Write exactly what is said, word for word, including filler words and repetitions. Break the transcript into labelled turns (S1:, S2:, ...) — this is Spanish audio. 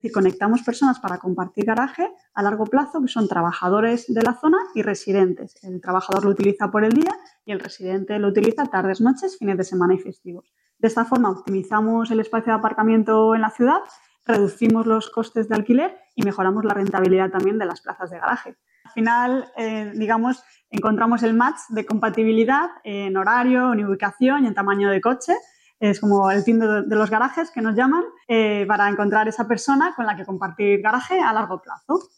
S1: Y conectamos personas para compartir garaje a largo plazo, que son trabajadores de la zona y residentes. El trabajador lo utiliza por el día y el residente lo utiliza tardes, noches, fines de semana y festivos. De esta forma optimizamos el espacio de aparcamiento en la ciudad, reducimos los costes de alquiler y mejoramos la rentabilidad también de las plazas de garaje. Al final, eh, digamos, encontramos el match de compatibilidad en horario, en ubicación y en tamaño de coche. Es como el fin de, de los garajes que nos llaman, eh, para encontrar esa persona con la que compartir garaje a largo plazo.